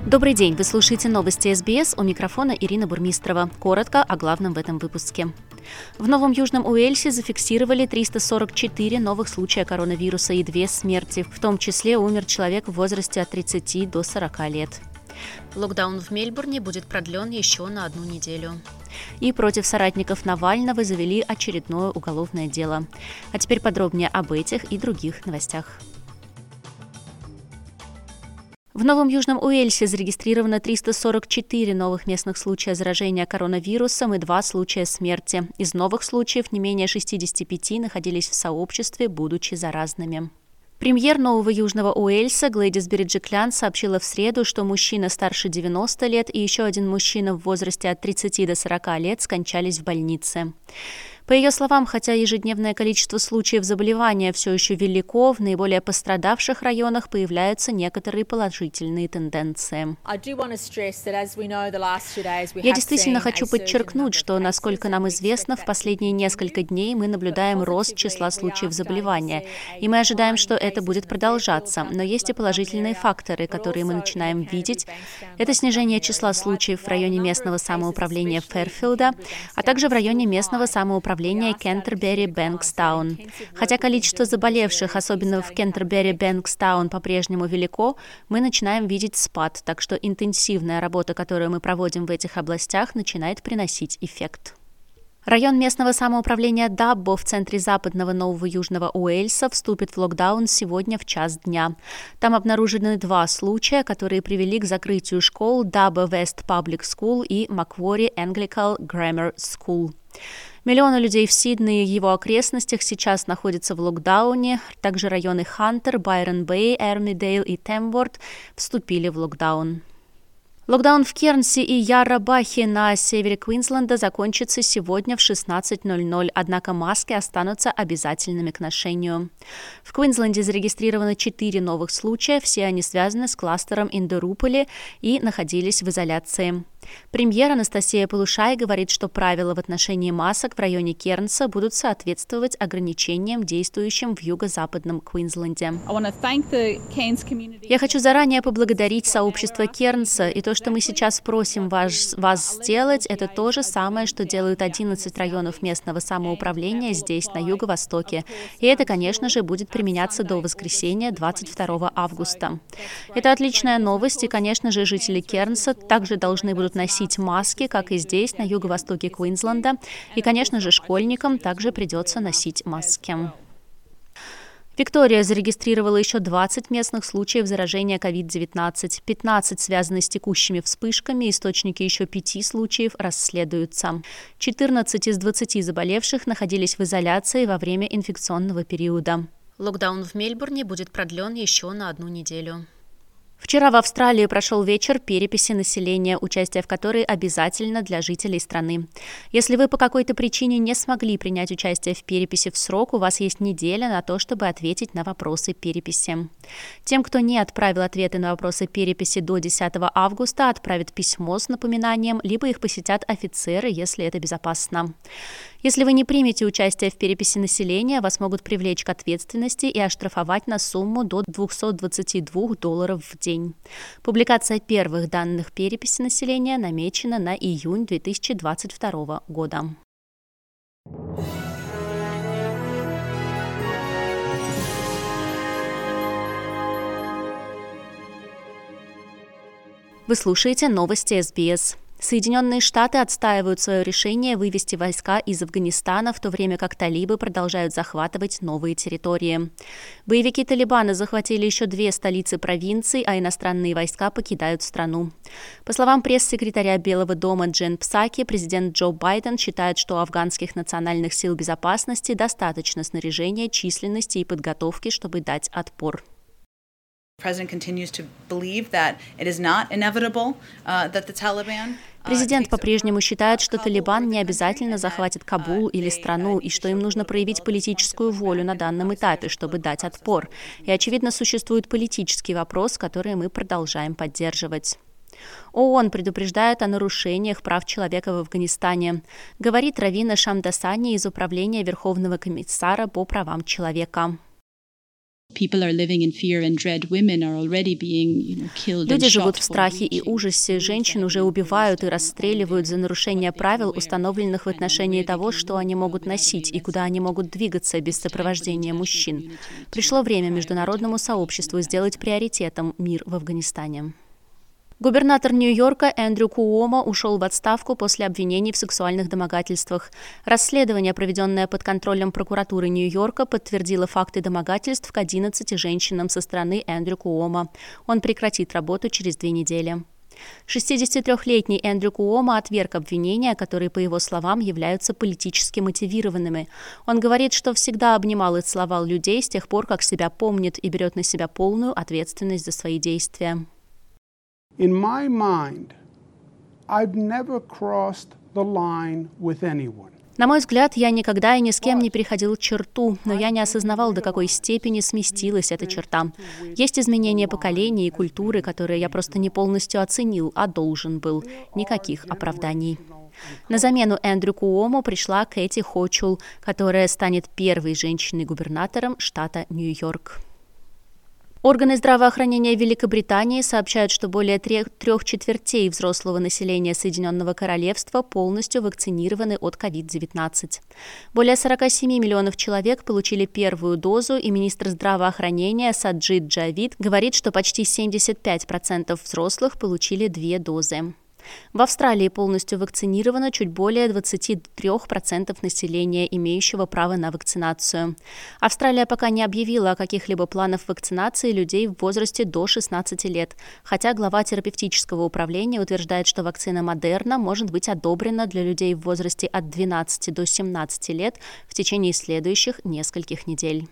Добрый день, вы слушаете новости СБС, у микрофона Ирина Бурмистрова. Коротко о главном в этом выпуске. В Новом Южном Уэльсе зафиксировали 344 новых случая коронавируса и 2 смерти. В том числе умер человек в возрасте от 30 до 40 лет. Локдаун в Мельбурне будет продлен еще на 1 неделю. И против соратников Навального завели очередное уголовное дело. А теперь подробнее об этих и других новостях. В Новом Южном Уэльсе зарегистрировано 344 новых местных случая заражения коронавирусом и 2 случая смерти. Из новых случаев не менее 65 находились в сообществе, будучи заразными. Премьер Нового Южного Уэльса Глэдис Береджиклян сообщила в среду, что мужчина старше 90 лет и еще один мужчина в возрасте от 30 до 40 лет скончались в больнице. По ее словам, хотя ежедневное количество случаев заболевания все еще велико, в наиболее пострадавших районах появляются некоторые положительные тенденции. Я действительно хочу подчеркнуть, что, насколько нам известно, в последние несколько дней мы наблюдаем рост числа случаев заболевания, и мы ожидаем, что это будет продолжаться. Но есть и положительные факторы, которые мы начинаем видеть. Это снижение числа случаев в районе местного самоуправления Фэрфилда, а также в районе местного самоуправления Кентербери-Бэнкстаун. Хотя количество заболевших, особенно в Кентербери-Бэнкстаун, по-прежнему велико, мы начинаем видеть спад, так что интенсивная работа, которую мы проводим в этих областях, начинает приносить эффект. Район местного самоуправления Даббо в центре западного Нового Южного Уэльса вступит в локдаун сегодня в 1:00 дня. Там обнаружены 2 случая, которые привели к закрытию школ Даббо Вест Паблик Скул и Маквори Англикан Граммар Скул. Миллионы людей в Сиднее и его окрестностях сейчас находятся в локдауне. Также районы Хантер, Байрон-Бэй, Эрмидейл и Темворт вступили в локдаун. Локдаун в Кернси и Ярра-Бахе на севере Квинсленда закончится сегодня в 16:00, однако маски останутся обязательными к ношению. В Квинсленде зарегистрировано 4 новых случая, все они связаны с кластером Индоруполи и находились в изоляции. Премьер Анастасия Полушай говорит, что правила в отношении масок в районе Кернса будут соответствовать ограничениям, действующим в юго-западном Квинсленде. Я хочу заранее поблагодарить сообщество Кернса, и то, что мы сейчас просим вас сделать, это то же самое, что делают 11 районов местного самоуправления здесь, на юго-востоке. И это, конечно же, будет применяться до воскресенья, 22 августа. Это отличная новость, и, конечно же, жители Кернса также должны будут носить маски, как и здесь, на юго-востоке Квинсленда. И, конечно же, школьникам также придется носить маски. Виктория зарегистрировала еще 20 местных случаев заражения COVID-19. 15 связаны с текущими вспышками, источники еще 5 случаев расследуются. 14 из 20 заболевших находились в изоляции во время инфекционного периода. Локдаун в Мельбурне будет продлен еще на 1 неделю. Вчера в Австралии прошел вечер переписи населения, участие в которой обязательно для жителей страны. Если вы по какой-то причине не смогли принять участие в переписи в срок, у вас есть неделя на то, чтобы ответить на вопросы переписи. Тем, кто не отправил ответы на вопросы переписи до 10 августа, отправят письмо с напоминанием, либо их посетят офицеры, если это безопасно. Если вы не примете участие в переписи населения, вас могут привлечь к ответственности и оштрафовать на сумму до $222 в день. Публикация первых данных переписи населения намечена на июнь 2022 года. Вы слушаете новости СБС. Соединенные Штаты отстаивают свое решение вывести войска из Афганистана, в то время как талибы продолжают захватывать новые территории. Боевики Талибана захватили еще 2 столицы провинций, а иностранные войска покидают страну. По словам пресс-секретаря Белого дома Джен Псаки, президент Джо Байден считает, что у афганских национальных сил безопасности достаточно снаряжения, численности и подготовки, чтобы дать отпор. Президент по-прежнему считает, что Талибан не обязательно захватит Кабул или страну, и что им нужно проявить политическую волю на данном этапе, чтобы дать отпор. И, очевидно, существует политический вопрос, который мы продолжаем поддерживать. ООН предупреждает о нарушениях прав человека в Афганистане, говорит Равина Шамдасани из Управления Верховного комиссара по правам человека. Люди живут в страхе и ужасе, женщин уже убивают и расстреливают за нарушение правил, установленных в отношении того, что они могут носить и куда они могут двигаться без сопровождения мужчин. Пришло время международному сообществу сделать приоритетом мир в Афганистане. Губернатор Нью-Йорка Эндрю Куомо ушел в отставку после обвинений в сексуальных домогательствах. Расследование, проведенное под контролем прокуратуры Нью-Йорка, подтвердило факты домогательств к 11 женщинам со стороны Эндрю Куомо. Он прекратит работу через 2 недели. 63-летний Эндрю Куомо отверг обвинения, которые, по его словам, являются политически мотивированными. Он говорит, что всегда обнимал и целовал людей с тех пор, как себя помнит, и берет на себя полную ответственность за свои действия. In my mind, I've never crossed the line with anyone. На мой взгляд, я никогда и ни с кем не переходил черту, но я не осознавал, до какой степени сместилась эта черта. Есть изменения поколений и культуры, которые я просто не полностью оценил, а должен был. Никаких оправданий. На замену Эндрю Куомо пришла Кэти Хочул, которая станет первой женщиной-губернатором штата Нью-Йорк. Органы здравоохранения Великобритании сообщают, что более 3/4 взрослого населения Соединенного Королевства полностью вакцинированы от COVID-19. Более 47 миллионов человек получили первую дозу, и министр здравоохранения Саджид Джавид говорит, что почти 75% взрослых получили 2 дозы. В Австралии полностью вакцинировано чуть более 23% населения, имеющего право на вакцинацию. Австралия пока не объявила о каких-либо планах вакцинации людей в возрасте до 16 лет, хотя глава терапевтического управления утверждает, что вакцина Модерна может быть одобрена для людей в возрасте от 12 до 17 лет в течение следующих нескольких недель.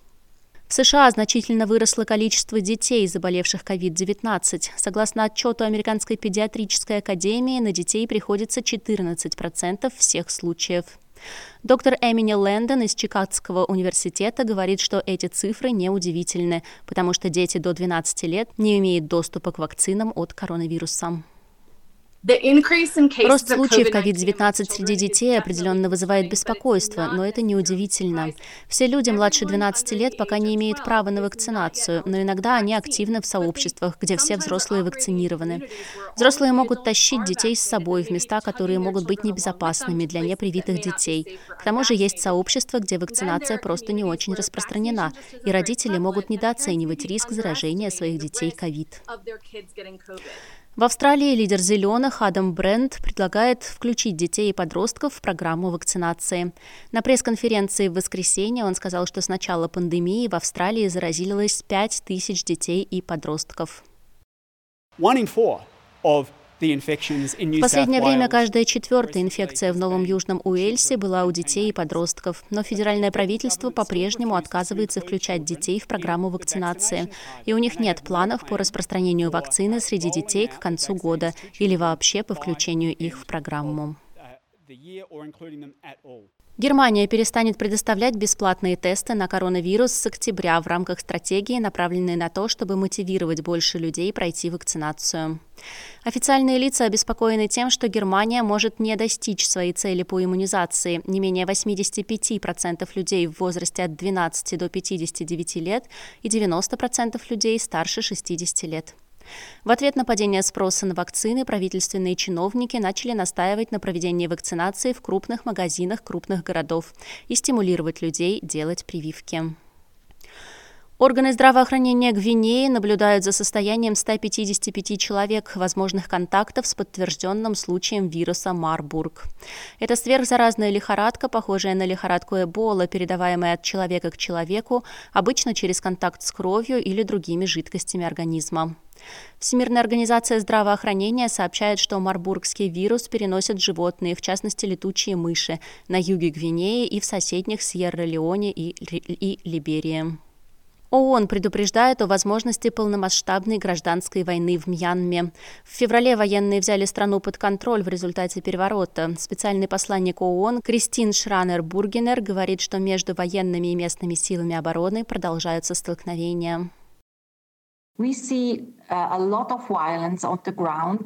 В США значительно выросло количество детей, заболевших COVID-19. Согласно отчету Американской педиатрической академии, на детей приходится 14% всех случаев. Доктор Эмини Лэндон из Чикагского университета говорит, что эти цифры неудивительны, потому что дети до 12 лет не имеют доступа к вакцинам от коронавируса. Рост случаев COVID-19 среди детей определенно вызывает беспокойство, но это неудивительно. Все люди младше 12 лет пока не имеют права на вакцинацию, но иногда они активны в сообществах, где все взрослые вакцинированы. Взрослые могут тащить детей с собой в места, которые могут быть небезопасными для непривитых детей. К тому же есть сообщества, где вакцинация просто не очень распространена, и родители могут недооценивать риск заражения своих детей COVID. В Австралии лидер «Зеленых» Адам Брент предлагает включить детей и подростков в программу вакцинации. На пресс-конференции в воскресенье он сказал, что с начала пандемии в Австралии заразилось 5000 детей и подростков. В последнее время каждая 4-я инфекция в Новом Южном Уэльсе была у детей и подростков, но федеральное правительство по-прежнему отказывается включать детей в программу вакцинации, и у них нет планов по распространению вакцины среди детей к концу года или вообще по включению их в программу. Германия перестанет предоставлять бесплатные тесты на коронавирус с октября в рамках стратегии, направленной на то, чтобы мотивировать больше людей пройти вакцинацию. Официальные лица обеспокоены тем, что Германия может не достичь своей цели по иммунизации. Не менее 85% людей в возрасте от 12 до 59 лет и 90% людей старше 60 лет. В ответ на падение спроса на вакцины правительственные чиновники начали настаивать на проведении вакцинации в крупных магазинах крупных городов и стимулировать людей делать прививки. Органы здравоохранения Гвинеи наблюдают за состоянием 155 человек, возможных контактов с подтвержденным случаем вируса Марбург. Это сверхзаразная лихорадка, похожая на лихорадку Эбола, передаваемая от человека к человеку, обычно через контакт с кровью или другими жидкостями организма. Всемирная организация здравоохранения сообщает, что марбургский вирус переносят животные, в частности летучие мыши, на юге Гвинеи и в соседних Сьерра-Леоне и Либерии. ООН предупреждает о возможности полномасштабной гражданской войны в Мьянме. В феврале военные взяли страну под контроль в результате переворота. Специальный посланник ООН Кристин Шранер-Бургенер говорит, что между военными и местными силами обороны продолжаются столкновения.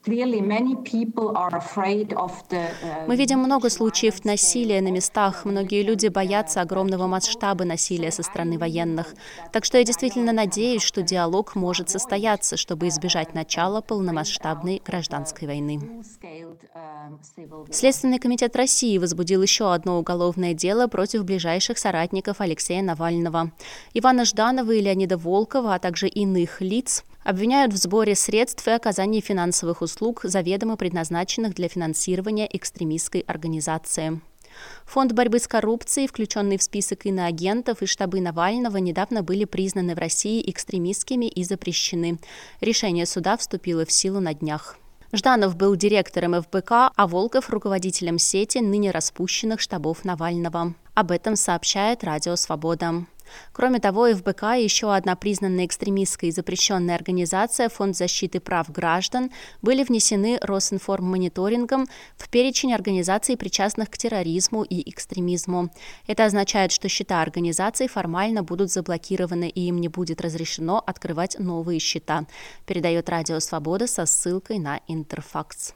Мы видим много случаев насилия на местах. Многие люди боятся огромного масштаба насилия со стороны военных. Так что я действительно надеюсь, что диалог может состояться, чтобы избежать начала полномасштабной гражданской войны. Следственный комитет России возбудил еще одно уголовное дело против ближайших соратников Алексея Навального. Ивана Жданова и Леонида Волкова, а также иных лиц обвиняют в сборе средств и оказании финансовых услуг, заведомо предназначенных для финансирования экстремистской организации. Фонд борьбы с коррупцией, включенный в список иноагентов, и штабы Навального недавно были признаны в России экстремистскими и запрещены. Решение суда вступило в силу на днях. Жданов был директором ФБК, а Волков – руководителем сети ныне распущенных штабов Навального. Об этом сообщает Радио Свобода. Кроме того, ФБК и еще одна признанная экстремистской и запрещенная организация «Фонд защиты прав граждан» были внесены Росинформмониторингом в перечень организаций, причастных к терроризму и экстремизму. Это означает, что счета организаций формально будут заблокированы и им не будет разрешено открывать новые счета, передает Радио Свобода со ссылкой на Интерфакс.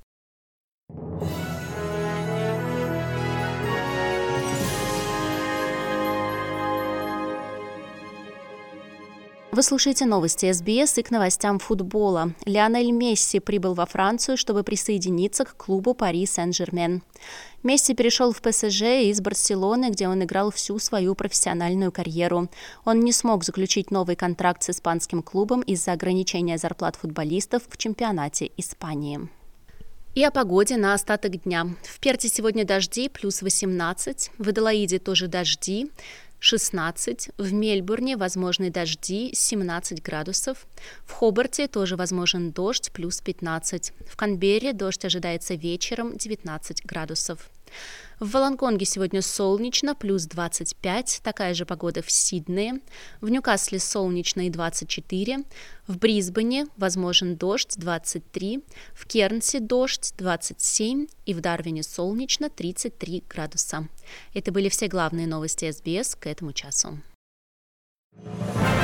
Вы слушаете новости СБС и к новостям футбола. Лионель Месси прибыл во Францию, чтобы присоединиться к клубу Пари Сен-Жермен. Месси перешел в ПСЖ из Барселоны, где он играл всю свою профессиональную карьеру. Он не смог заключить новый контракт с испанским клубом из-за ограничения зарплат футболистов в чемпионате Испании. И о погоде на остаток дня. В Перте сегодня дожди, плюс 18. В Аделаиде тоже дожди, 16. В Мельбурне возможны дожди, 17 градусов. В Хобарте тоже возможен дождь, плюс 15. В Канберре дождь ожидается вечером, 19 градусов. В Волонгонге сегодня солнечно, плюс 25, такая же погода в Сиднее. В Ньюкасле солнечно и 24. В Брисбене возможен дождь, 23. В Кернсе дождь, 27. И в Дарвине солнечно, 33 градуса. Это были все главные новости СБС к этому часу.